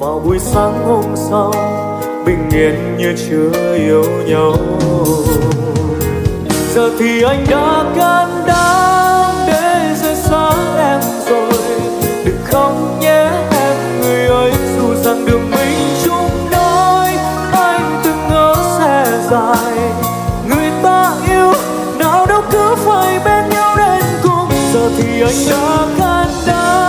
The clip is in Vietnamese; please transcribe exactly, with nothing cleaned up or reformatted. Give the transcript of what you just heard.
vào buổi sáng hôm sau bình yên như chưa yêu nhau. Giờ thì anh đã can đảm để rời xa em rồi, đừng khóc nhé em người ơi, dù rằng đường mình chung đôi. Anh từng ngỡ sẽ dài, người ta yêu nào đâu cứ phải bên nhau đến cùng. Giờ thì anh đã can đảm